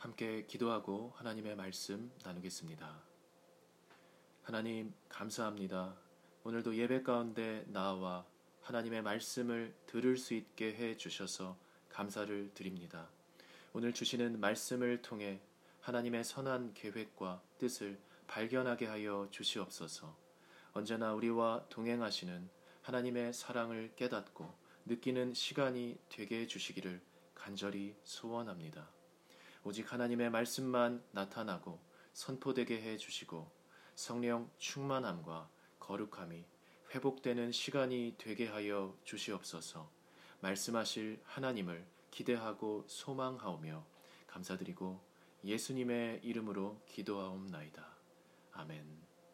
함께 기도하고 하나님의 말씀 나누겠습니다. 하나님, 감사합니다. 오늘도 예배 가운데 나와 하나님의 말씀을 들을 수 있게 해 주셔서 감사를 드립니다. 오늘 주시는 말씀을 통해 하나님의 선한 계획과 뜻을 발견하게 하여 주시옵소서. 언제나 우리와 동행하시는 하나님의 사랑을 깨닫고 느끼는 시간이 되게 해 주시기를 간절히 소원합니다. 오직 하나님의 말씀만 나타나고 선포되게 해 주시고 성령 충만함과 거룩함이 회복되는 시간이 되게 하여 주시옵소서. 말씀하실 하나님을 기대하고 소망하오며 감사드리고 예수님의 이름으로 기도하옵나이다. 아멘.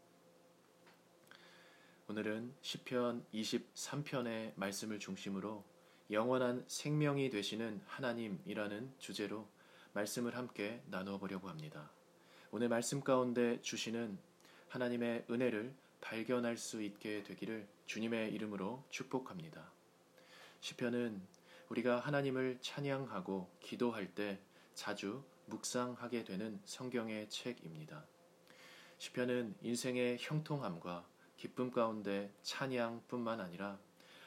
오늘은 시편 23편의 말씀을 중심으로 영원한 생명이 되시는 하나님이라는 주제로 말씀을 함께 나누어 보려고 합니다. 오늘 말씀 가운데 주시는 하나님의 은혜를 발견할 수 있게 되기를 주님의 이름으로 축복합니다. 시편은 우리가 하나님을 찬양하고 기도할 때 자주 묵상하게 되는 성경의 책입니다. 시편은 인생의 형통함과 기쁨 가운데 찬양뿐만 아니라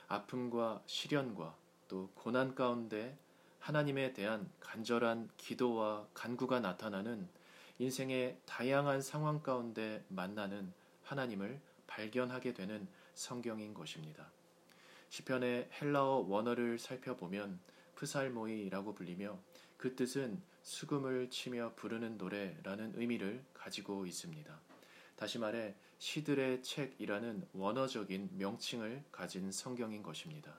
아픔과 시련과 또 고난 가운데 하나님에 대한 간절한 기도와 간구가 나타나는 인생의 다양한 상황 가운데 만나는 하나님을 발견하게 되는 성경인 것입니다. 시편의 헬라어 원어를 살펴보면 프살모이라고 불리며 그 뜻은 수금을 치며 부르는 노래라는 의미를 가지고 있습니다. 다시 말해 시들의 책이라는 원어적인 명칭을 가진 성경인 것입니다.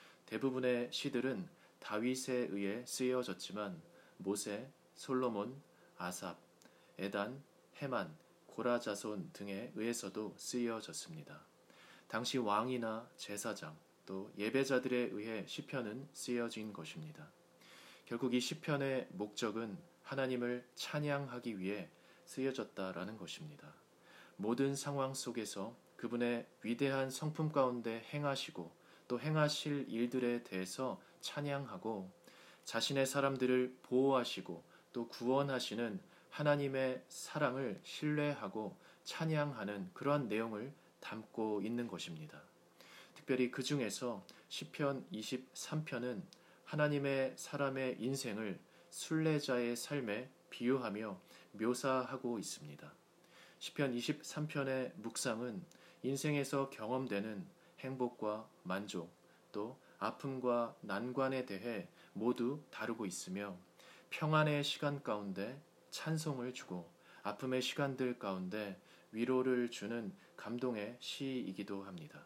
대부분의 시들은 다윗에 의해 쓰여졌지만 모세, 솔로몬, 아삽, 에단, 헤만, 고라자손 등에 의해서도 쓰여졌습니다. 당시 왕이나 제사장 또 예배자들에 의해 시편은 쓰여진 것입니다. 결국 이 시편의 목적은 하나님을 찬양하기 위해 쓰여졌다라는 것입니다. 모든 상황 속에서 그분의 위대한 성품 가운데 행하시고 또 행하실 일들에 대해서 찬양하고 자신의 사람들을 보호하시고 또 구원하시는 하나님의 사랑을 신뢰하고 찬양하는 그러한 내용을 담고 있는 것입니다. 특별히 그 중에서 시편 23편은 하나님의 사람의 인생을 순례자의 삶에 비유하며 묘사하고 있습니다. 시편 23편의 묵상은 인생에서 경험되는 행복과 만족, 또 아픔과 난관에 대해 모두 다루고 있으며 평안의 시간 가운데 찬송을 주고 아픔의 시간들 가운데 위로를 주는 감동의 시이기도 합니다.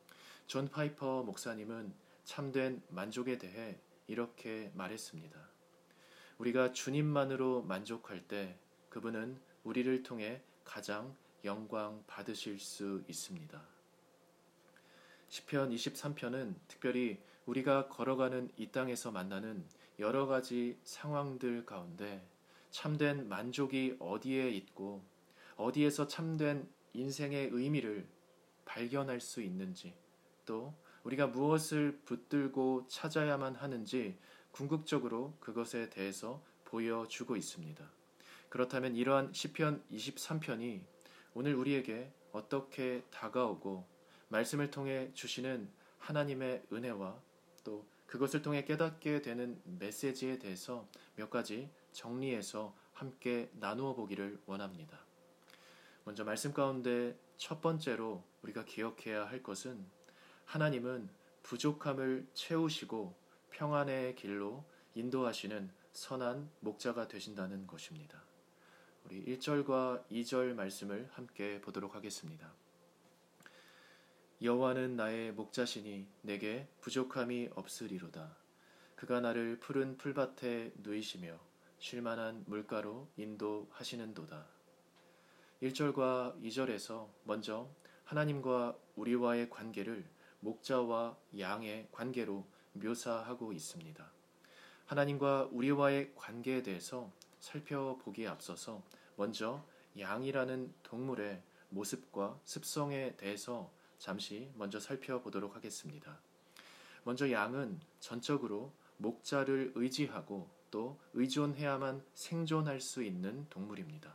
존 파이퍼 목사님은 참된 만족에 대해 이렇게 말했습니다. 우리가 주님만으로 만족할 때 그분은 우리를 통해 가장 영광 받으실 수 있습니다. 시편 23편은 특별히 우리가 걸어가는 이 땅에서 만나는 여러 가지 상황들 가운데 참된 만족이 어디에 있고 어디에서 참된 인생의 의미를 발견할 수 있는지 또 우리가 무엇을 붙들고 찾아야만 하는지 궁극적으로 그것에 대해서 보여주고 있습니다. 그렇다면 이러한 시편 23편이 오늘 우리에게 어떻게 다가오고 말씀을 통해 주시는 하나님의 은혜와 또 그것을 통해 깨닫게 되는 메시지에 대해서 몇 가지 정리해서 함께 나누어 보기를 원합니다. 먼저 말씀 가운데 첫 번째로 우리가 기억해야 할 것은 하나님은 부족함을 채우시고 평안의 길로 인도하시는 선한 목자가 되신다는 것입니다. 우리 1절과 2절 말씀을 함께 보도록 하겠습니다. 여호와는 나의 목자시니 내게 부족함이 없으리로다. 그가 나를 푸른 풀밭에 누이시며 쉴만한 물가로 인도하시는도다. 1절과 2절에서 먼저 하나님과 우리와의 관계를 목자와 양의 관계로 묘사하고 있습니다. 하나님과 우리와의 관계에 대해서 살펴보기에 앞서서 먼저 양이라는 동물의 모습과 습성에 대해서 잠시 먼저 살펴보도록 하겠습니다. 먼저 양은 전적으로 목자를 의지하고 또 의존해야만 생존할 수 있는 동물입니다.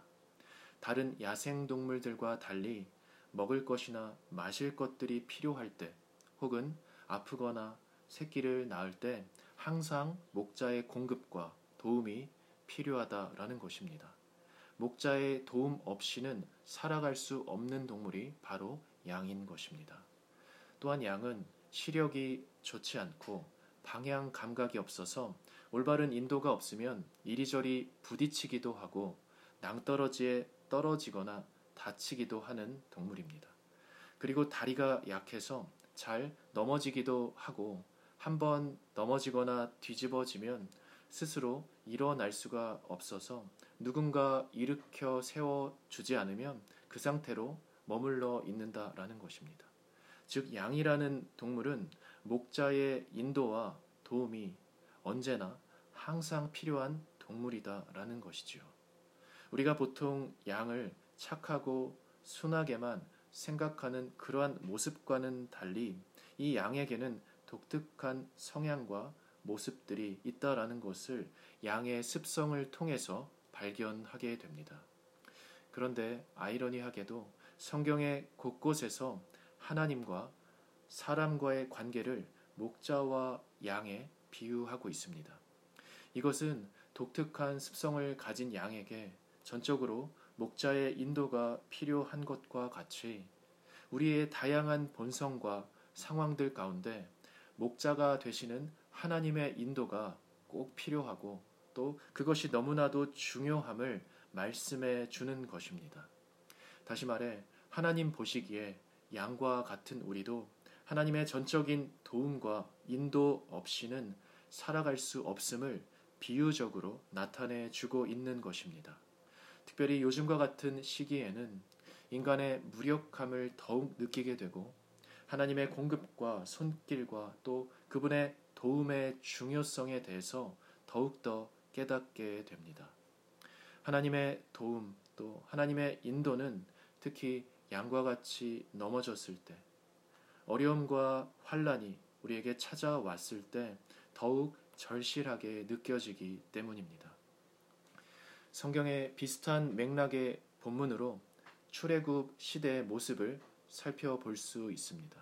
다른 야생 동물들과 달리 먹을 것이나 마실 것들이 필요할 때 혹은 아프거나 새끼를 낳을 때 항상 목자의 공급과 도움이 필요하다라는 것입니다. 목자의 도움 없이는 살아갈 수 없는 동물이 바로 양인 것입니다. 또한 양은 시력이 좋지 않고 방향 감각이 없어서 올바른 인도가 없으면 이리저리 부딪히기도 하고 낭떠러지에 떨어지거나 다치기도 하는 동물입니다. 그리고 다리가 약해서 잘 넘어지기도 하고 한번 넘어지거나 뒤집어지면 스스로 일어날 수가 없어서 누군가 일으켜 세워주지 않으면 그 상태로 머물러 있는다라는 것입니다. 즉 양이라는 동물은 목자의 인도와 도움이 언제나 항상 필요한 동물이다라는 것이지요. 우리가 보통 양을 착하고 순하게만 생각하는 그러한 모습과는 달리 이 양에게는 독특한 성향과 모습들이 있다라는 것을 양의 습성을 통해서 발견하게 됩니다. 그런데 아이러니하게도 성경의 곳곳에서 하나님과 사람과의 관계를 목자와 양에 비유하고 있습니다. 이것은 독특한 습성을 가진 양에게 전적으로 목자의 인도가 필요한 것과 같이 우리의 다양한 본성과 상황들 가운데 목자가 되시는 하나님의 인도가 꼭 필요하고 또 그것이 너무나도 중요함을 말씀해 주는 것입니다. 다시 말해 하나님 보시기에 양과 같은 우리도 하나님의 전적인 도움과 인도 없이는 살아갈 수 없음을 비유적으로 나타내 주고 있는 것입니다. 특별히 요즘과 같은 시기에는 인간의 무력함을 더욱 느끼게 되고 하나님의 공급과 손길과 또 그분의 도움의 중요성에 대해서 더욱더 깨닫게 됩니다. 하나님의 도움 또 하나님의 인도는 특히 양과 같이 넘어졌을 때 어려움과 환난이 우리에게 찾아왔을 때 더욱 절실하게 느껴지기 때문입니다. 성경의 비슷한 맥락의 본문으로 출애굽 시대의 모습을 살펴볼 수 있습니다.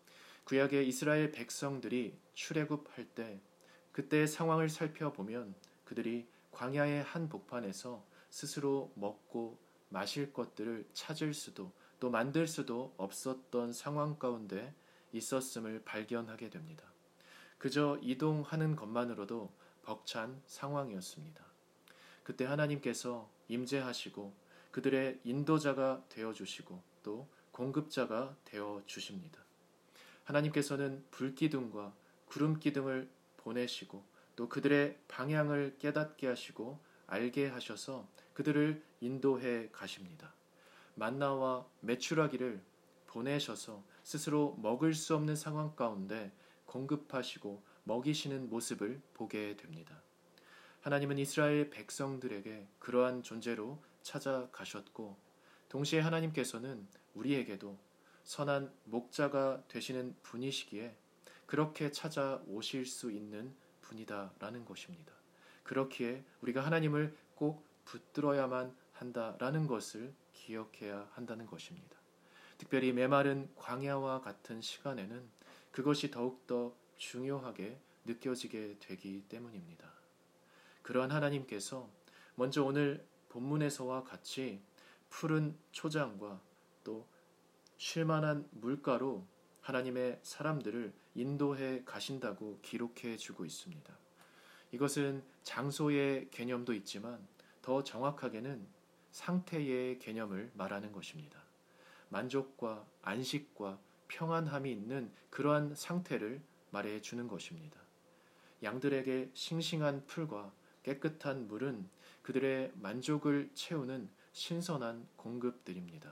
구약의 이스라엘 백성들이 출애굽할 때 그때의 상황을 살펴보면 그들이 광야의 한 복판에서 스스로 먹고 마실 것들을 찾을 수도 또 만들 수도 없었던 상황 가운데 있었음을 발견하게 됩니다. 그저 이동하는 것만으로도 벅찬 상황이었습니다. 그때 하나님께서 임재하시고 그들의 인도자가 되어주시고 또 공급자가 되어주십니다. 하나님께서는 불기둥과 구름기둥을 보내시고 또 그들의 방향을 깨닫게 하시고 알게 하셔서 그들을 인도해 가십니다. 만나와 메추라기를 보내셔서 스스로 먹을 수 없는 상황 가운데 공급하시고 먹이시는 모습을 보게 됩니다. 하나님은 이스라엘 백성들에게 그러한 존재로 찾아가셨고 동시에 하나님께서는 우리에게도 선한 목자가 되시는 분이시기에 그렇게 찾아오실 수 있는 분이다라는 것입니다. 그렇기에 우리가 하나님을 꼭 붙들어야만 한다라는 것을 기억해야 한다는 것입니다. 특별히 메마른 광야와 같은 시간에는 그것이 더욱더 중요하게 느껴지게 되기 때문입니다. 그러한 하나님께서 먼저 오늘 본문에서와 같이 푸른 초장과 또 쉴만한 물가로 하나님의 사람들을 인도해 가신다고 기록해 주고 있습니다. 이것은 장소의 개념도 있지만 더 정확하게는 상태의 개념을 말하는 것입니다. 만족과 안식과 평안함이 있는 그러한 상태를 말해 주는 것입니다. 양들에게 싱싱한 풀과 깨끗한 물은 그들의 만족을 채우는 신선한 공급들입니다.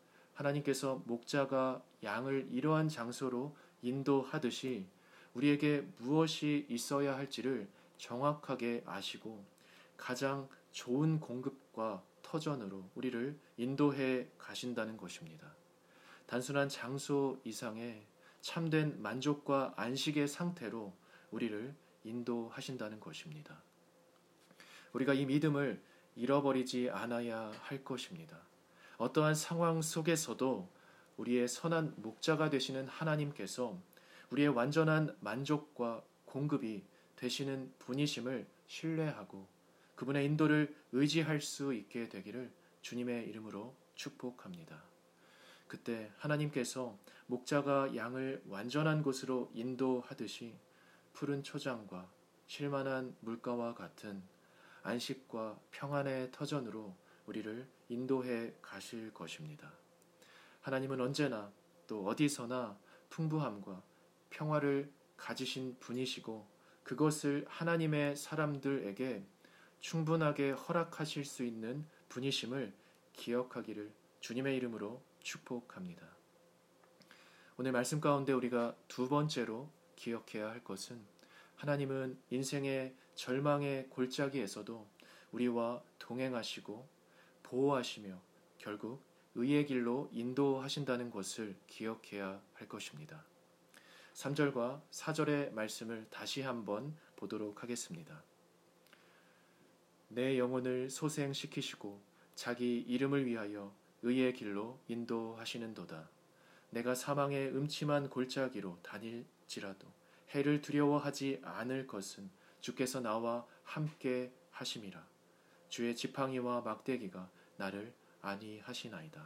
하나님께서 목자가 양을 이러한 장소로 인도하듯이 우리에게 무엇이 있어야 할지를 정확하게 아시고 가장 좋은 공급과 터전으로 우리를 인도해 가신다는 것입니다. 단순한 장소 이상의 참된 만족과 안식의 상태로 우리를 인도하신다는 것입니다. 우리가 이 믿음을 잃어버리지 않아야 할 것입니다. 어떠한 상황 속에서도 우리의 선한 목자가 되시는 하나님께서 우리의 완전한 만족과 공급이 되시는 분이심을 신뢰하고 그분의 인도를 의지할 수 있게 되기를 주님의 이름으로 축복합니다. 그때 하나님께서 목자가 양을 완전한 곳으로 인도하듯이 푸른 초장과 쉴만한 물가와 같은 안식과 평안의 터전으로 우리를 인도해 가실 것입니다. 하나님은 언제나 또 어디서나 풍부함과 평화를 가지신 분이시고 그것을 하나님의 사람들에게 충분하게 허락하실 수 있는 분이심을 기억하기를 주님의 이름으로 축복합니다. 오늘 말씀 가운데 우리가 두 번째로 기억해야 할 것은 하나님은 인생의 절망의 골짜기에서도 우리와 동행하시고 보호하시며 결국 의의 길로 인도하신다는 것을 기억해야 할 것입니다. 3절과 4절의 말씀을 다시 한번 보도록 하겠습니다. 내 영혼을 소생시키시고 자기 이름을 위하여 의의 길로 인도하시는도다. 내가 사망의 음침한 골짜기로 다닐지라도 해를 두려워하지 않을 것은 주께서 나와 함께 하심이라. 주의 지팡이와 막대기가 나를 안위하시나이다.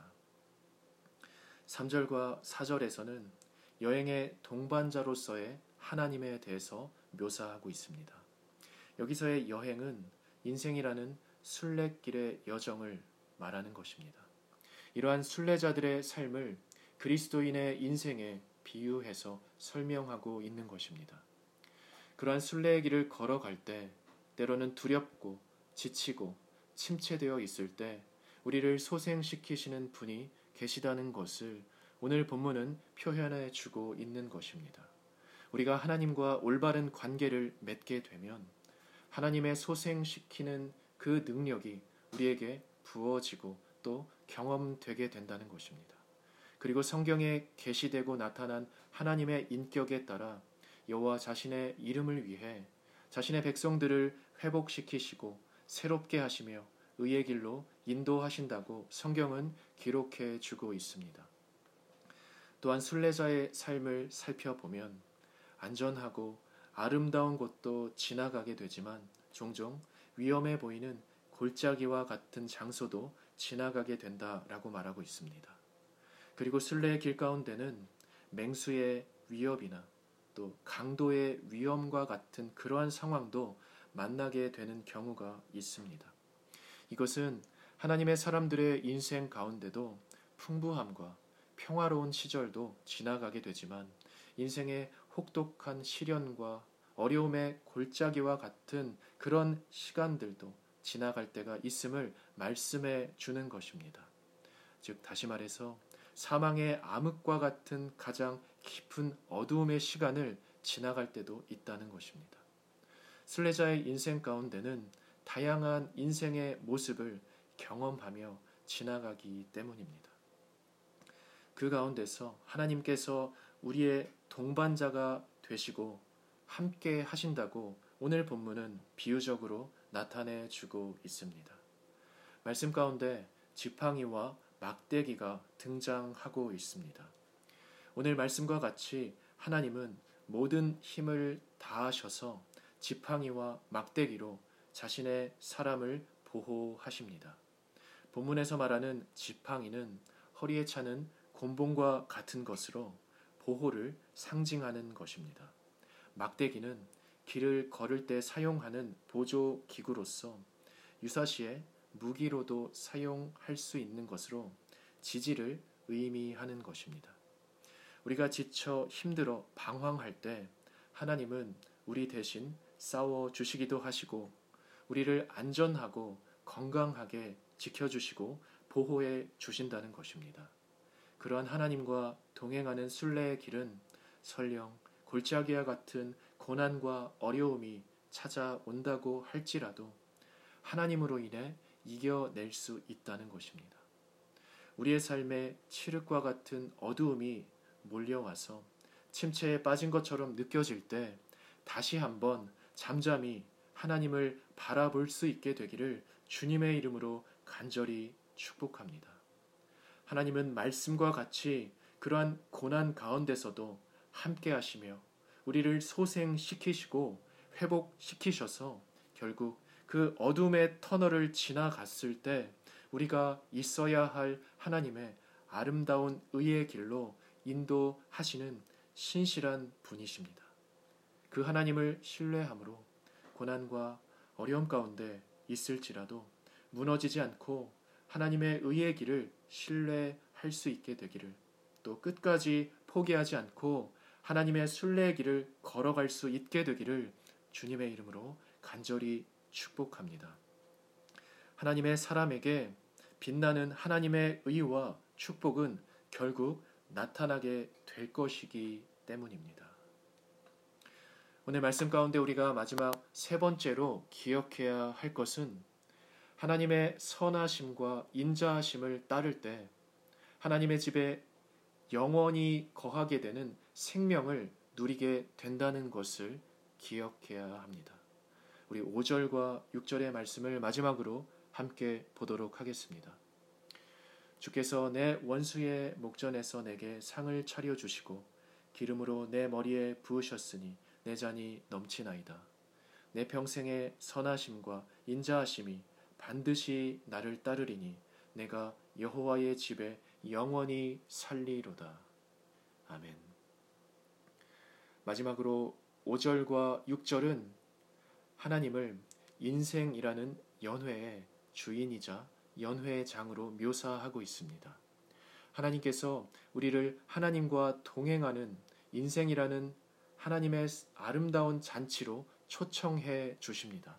3절과 4절에서는 여행의 동반자로서의 하나님에 대해서 묘사하고 있습니다. 여기서의 여행은 인생이라는 순례길의 여정을 말하는 것입니다. 이러한 순례자들의 삶을 그리스도인의 인생에 비유해서 설명하고 있는 것입니다. 그러한 순례의 길을 걸어갈 때 때로는 두렵고 지치고 침체되어 있을 때 우리를 소생시키시는 분이 계시다는 것을 오늘 본문은 표현해 주고 있는 것입니다. 우리가 하나님과 올바른 관계를 맺게 되면 하나님의 소생시키는 그 능력이 우리에게 부어지고 또 경험되게 된다는 것입니다. 그리고 성경에 계시되고 나타난 하나님의 인격에 따라 여호와 자신의 이름을 위해 자신의 백성들을 회복시키시고 새롭게 하시며 의의 길로 인도하신다고 성경은 기록해 주고 있습니다. 또한 순례자의 삶을 살펴보면 안전하고 아름다운 곳도 지나가게 되지만 종종 위험해 보이는 골짜기와 같은 장소도 지나가게 된다라고 말하고 있습니다. 그리고 순례의 길 가운데는 맹수의 위협이나 또 강도의 위험과 같은 그러한 상황도 만나게 되는 경우가 있습니다. 이것은 하나님의 사람들의 인생 가운데도 풍부함과 평화로운 시절도 지나가게 되지만 인생의 혹독한 시련과 어려움의 골짜기와 같은 그런 시간들도 지나갈 때가 있음을 말씀해 주는 것입니다. 즉 다시 말해서 사망의 암흑과 같은 가장 깊은 어두움의 시간을 지나갈 때도 있다는 것입니다. 순례자의 인생 가운데는 다양한 인생의 모습을 경험하며 지나가기 때문입니다. 그 가운데서 하나님께서 우리의 동반자가 되시고 함께 하신다고 오늘 본문은 비유적으로 나타내 주고 있습니다. 말씀 가운데 지팡이와 막대기가 등장하고 있습니다. 오늘 말씀과 같이 하나님은 모든 힘을 다하셔서 지팡이와 막대기로 자신의 사람을 보호하십니다. 본문에서 말하는 지팡이는 허리에 차는 곤봉과 같은 것으로 보호를 상징하는 것입니다. 막대기는 길을 걸을 때 사용하는 보조 기구로서 유사시에 무기로도 사용할 수 있는 것으로 지지를 의미하는 것입니다. 우리가 지쳐 힘들어 방황할 때 하나님은 우리 대신 싸워 주시기도 하시고 우리를 안전하고 건강하게 지켜주시고 보호해 주신다는 것입니다. 그러한 하나님과 동행하는 순례의 길은 설령 골짜기와 같은 고난과 어려움이 찾아온다고 할지라도 하나님으로 인해 이겨낼 수 있다는 것입니다. 우리의 삶에 칠흑과 같은 어두움이 몰려와서 침체에 빠진 것처럼 느껴질 때 다시 한번 잠잠히 하나님을 바라볼 수 있게 되기를 주님의 이름으로 간절히 축복합니다. 하나님은 말씀과 같이 그러한 고난 가운데서도 함께 하시며 우리를 소생시키시고 회복시키셔서 결국 그 어둠의 터널을 지나갔을 때 우리가 있어야 할 하나님의 아름다운 의의 길로 인도하시는 신실한 분이십니다. 그 하나님을 신뢰함으로 고난과 어려움 가운데 있을지라도 무너지지 않고 하나님의 의의 길을 신뢰할 수 있게 되기를, 또 끝까지 포기하지 않고 하나님의 순례의 길을 걸어갈 수 있게 되기를 주님의 이름으로 간절히 축복합니다. 하나님의 사람에게 빛나는 하나님의 의와 축복은 결국 나타나게 될 것이기 때문입니다. 오늘 말씀 가운데 우리가 마지막 세 번째로 기억해야 할 것은 하나님의 선하심과 인자하심을 따를 때 하나님의 집에 영원히 거하게 되는 생명을 누리게 된다는 것을 기억해야 합니다. 우리 5절과 6절의 말씀을 마지막으로 함께 보도록 하겠습니다. 주께서 내 원수의 목전에서 내게 상을 차려주시고 기름으로 내 머리에 부으셨으니 내 잔이 넘치나이다. 내 평생의 선하심과 인자하심이 반드시 나를 따르리니 내가 여호와의 집에 영원히 살리로다. 아멘. 마지막으로 5절과 6절은 하나님을 인생이라는 연회의 주인이자 연회의 장으로 묘사하고 있습니다. 하나님께서 우리를 하나님과 동행하는 인생이라는 하나님의 아름다운 잔치로 초청해 주십니다.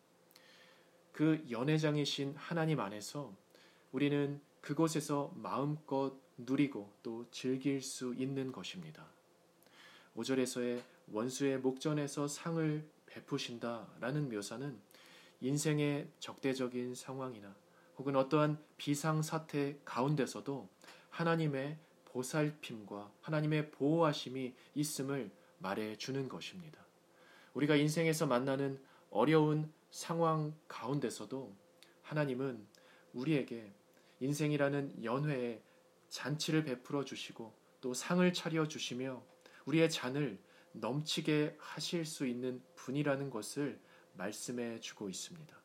그 연회장이신 하나님 안에서 우리는 그곳에서 마음껏 누리고 또 즐길 수 있는 것입니다. 5절에서의 원수의 목전에서 상을 베푸신다라는 묘사는 인생의 적대적인 상황이나 혹은 어떠한 비상사태 가운데서도 하나님의 보살핌과 하나님의 보호하심이 있음을 말해주는 것입니다. 우리가 인생에서 만나는 어려운 상황 가운데서도 하나님은 우리에게 인생이라는 연회에 잔치를 베풀어 주시고 또 상을 차려 주시며 우리의 잔을 넘치게 하실 수 있는 분이라는 것을 말씀해 주고 있습니다.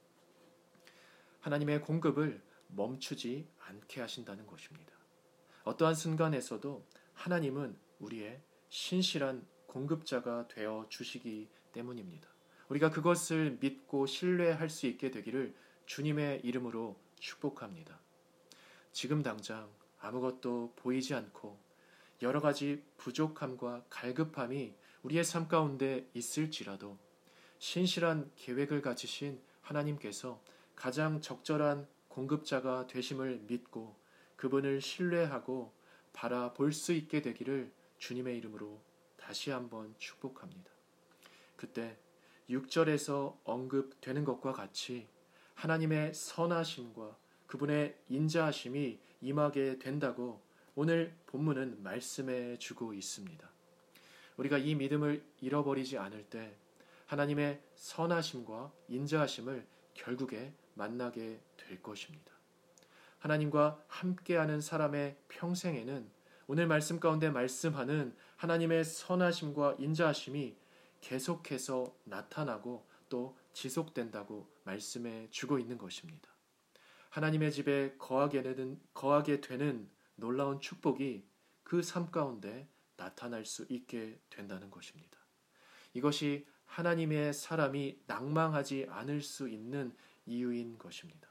하나님의 공급을 멈추지 않게 하신다는 것입니다. 어떠한 순간에서도 하나님은 우리의 신실한 공급자가 되어 주시기 때문입니다. 우리가 그것을 믿고 신뢰할 수 있게 되기를 주님의 이름으로 축복합니다. 지금 당장 아무것도 보이지 않고 여러 가지 부족함과 갈급함이 우리의 삶 가운데 있을지라도 신실한 계획을 가지신 하나님께서 가장 적절한 공급자가 되심을 믿고 그분을 신뢰하고 바라볼 수 있게 되기를 주님의 이름으로 다시 한번 축복합니다. 그때 6절에서 언급되는 것과 같이 하나님의 선하심과 그분의 인자하심이 임하게 된다고 오늘 본문은 말씀해 주고 있습니다. 우리가 이 믿음을 잃어버리지 않을 때 하나님의 선하심과 인자하심을 결국에 만나게 될 것입니다. 하나님과 함께하는 사람의 평생에는 오늘 말씀 가운데 말씀하는 하나님의 선하심과 인자하심이 계속해서 나타나고 또 지속된다고 말씀해 주고 있는 것입니다. 하나님의 집에 거하게 되는 놀라운 축복이 그 삶 가운데 나타날 수 있게 된다는 것입니다. 이것이 하나님의 사람이 낭망하지 않을 수 있는 이유인 것입니다.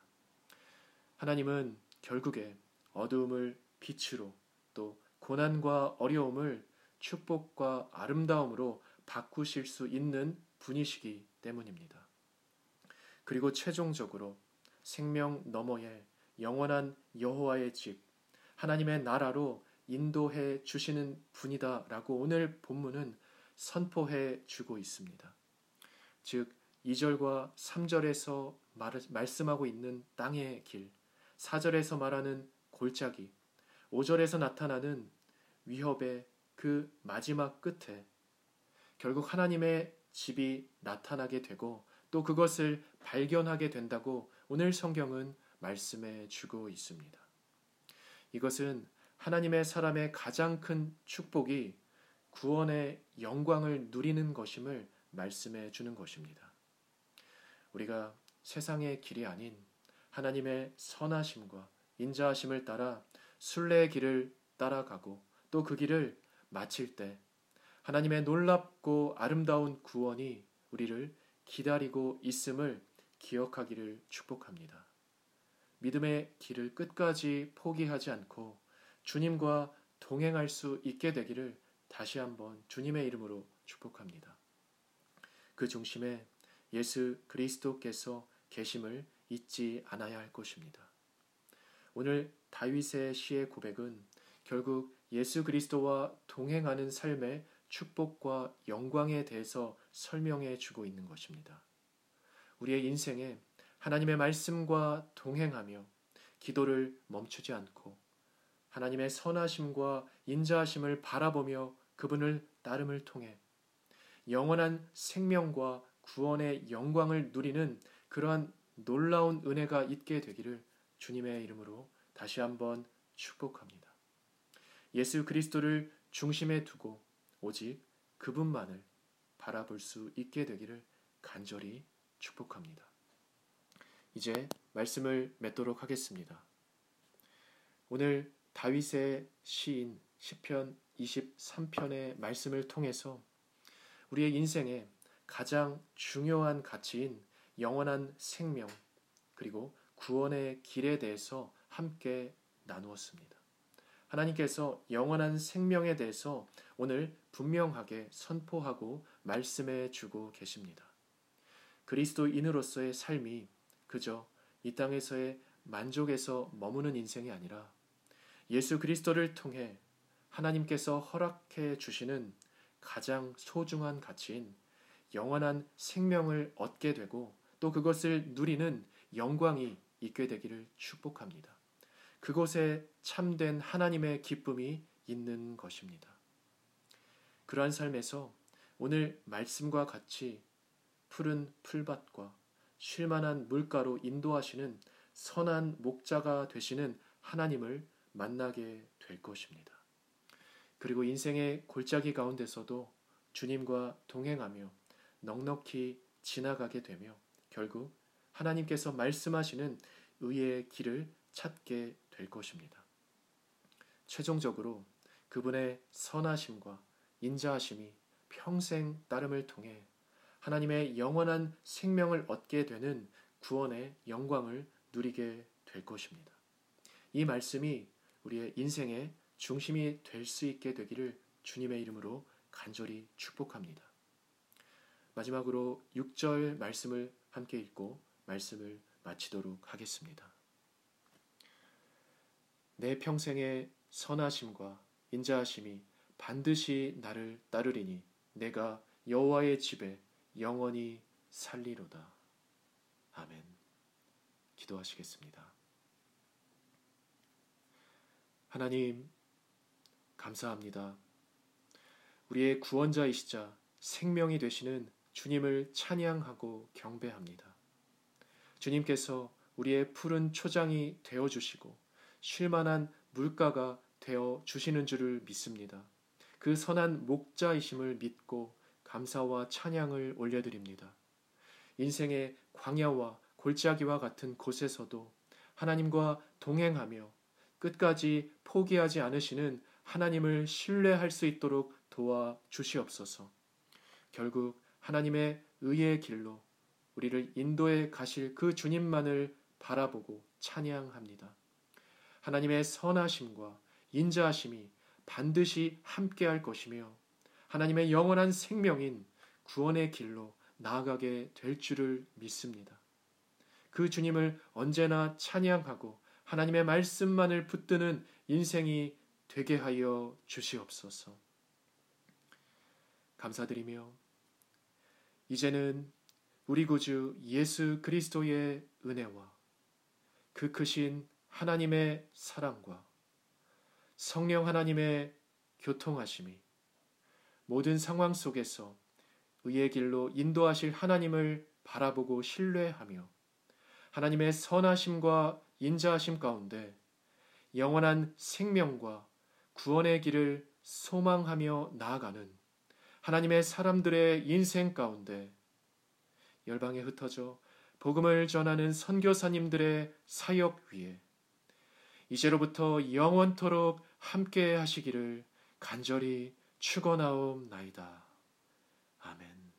하나님은 결국에 어두움을 빛으로 또 고난과 어려움을 축복과 아름다움으로 바꾸실 수 있는 분이시기 때문입니다. 그리고 최종적으로 생명 너머의 영원한 여호와의 집, 하나님의 나라로 인도해 주시는 분이다라고 오늘 본문은 선포해 주고 있습니다. 즉 2절과 3절에서 말씀하고 있는 땅의 길, 4절에서 말하는 골짜기, 5절에서 나타나는 위협의 그 마지막 끝에 결국 하나님의 집이 나타나게 되고 또 그것을 발견하게 된다고 오늘 성경은 말씀해 주고 있습니다. 이것은 하나님의 사람의 가장 큰 축복이 구원의 영광을 누리는 것임을 말씀해 주는 것입니다. 우리가 세상의 길이 아닌 하나님의 선하심과 인자하심을 따라 순례의 길을 따라가고 또 그 길을 마칠 때 하나님의 놀랍고 아름다운 구원이 우리를 기다리고 있음을 기억하기를 축복합니다. 믿음의 길을 끝까지 포기하지 않고 주님과 동행할 수 있게 되기를 다시 한번 주님의 이름으로 축복합니다. 그 중심에 예수 그리스도께서 계심을 잊지 않아야 할 것입니다. 오늘 다윗의 시의 고백은 결국 예수 그리스도와 동행하는 삶의 축복과 영광에 대해서 설명해 주고 있는 것입니다. 우리의 인생에 하나님의 말씀과 동행하며 기도를 멈추지 않고 하나님의 선하심과 인자하심을 바라보며 그분을 따름을 통해 영원한 생명과 구원의 영광을 누리는 그러한 놀라운 은혜가 있게 되기를 주님의 이름으로 다시 한번 축복합니다. 예수 그리스도를 중심에 두고 오직 그분만을 바라볼 수 있게 되기를 간절히 축복합니다. 이제 말씀을 맺도록 하겠습니다. 오늘 다윗의 시인 시편 23편의 말씀을 통해서 우리의 인생에 가장 중요한 가치인 영원한 생명 그리고 구원의 길에 대해서 함께 나누었습니다. 하나님께서 영원한 생명에 대해서 오늘 분명하게 선포하고 말씀해 주고 계십니다. 그리스도인으로서의 삶이 그저 이 땅에서의 만족에서 머무는 인생이 아니라 예수 그리스도를 통해 하나님께서 허락해 주시는 가장 소중한 가치인 영원한 생명을 얻게 되고 또 그것을 누리는 영광이 있게 되기를 축복합니다. 그곳에 참된 하나님의 기쁨이 있는 것입니다. 그러한 삶에서 오늘 말씀과 같이 푸른 풀밭과 쉴만한 물가로 인도하시는 선한 목자가 되시는 하나님을 만나게 될 것입니다. 그리고 인생의 골짜기 가운데서도 주님과 동행하며 넉넉히 지나가게 되며 결국 하나님께서 말씀하시는 의의 길을 찾게 될 것입니다. 최종적으로 그분의 선하심과 인자하심이 평생 따름을 통해 하나님의 영원한 생명을 얻게 되는 구원의 영광을 누리게 될 것입니다. 이 말씀이 우리의 인생의 중심이 될 수 있게 되기를 주님의 이름으로 간절히 축복합니다. 마지막으로 6절 말씀을 함께 읽고 말씀을 마치도록 하겠습니다. 내 평생의 선하심과 인자하심이 반드시 나를 따르리니 내가 여호와의 집에 영원히 살리로다. 아멘. 기도하시겠습니다. 하나님, 감사합니다. 우리의 구원자이시자 생명이 되시는 주님을 찬양하고 경배합니다. 주님께서 우리의 푸른 초장이 되어주시고 쉴만한 물가가 되어주시는 줄을 믿습니다. 그 선한 목자이심을 믿고 감사와 찬양을 올려드립니다. 인생의 광야와 골짜기와 같은 곳에서도 하나님과 동행하며 끝까지 포기하지 않으시는 하나님을 신뢰할 수 있도록 도와주시옵소서. 결국 하나님의 의의 길로 우리를 인도해 가실 그 주님만을 바라보고 찬양합니다. 하나님의 선하심과 인자하심이 반드시 함께할 것이며 하나님의 영원한 생명인 구원의 길로 나아가게 될 줄을 믿습니다. 그 주님을 언제나 찬양하고 하나님의 말씀만을 붙드는 인생이 되게 하여 주시옵소서. 감사드리며 이제는 우리 구주 예수 그리스도의 은혜와 그 크신 하나님의 사랑과 성령 하나님의 교통하심이 모든 상황 속에서 의의 길로 인도하실 하나님을 바라보고 신뢰하며 하나님의 선하심과 인자하심 가운데 영원한 생명과 구원의 길을 소망하며 나아가는 하나님의 사람들의 인생 가운데 열방에 흩어져 복음을 전하는 선교사님들의 사역 위에 이제로부터 영원토록 함께 하시기를 간절히 축원하옵나이다. 아멘.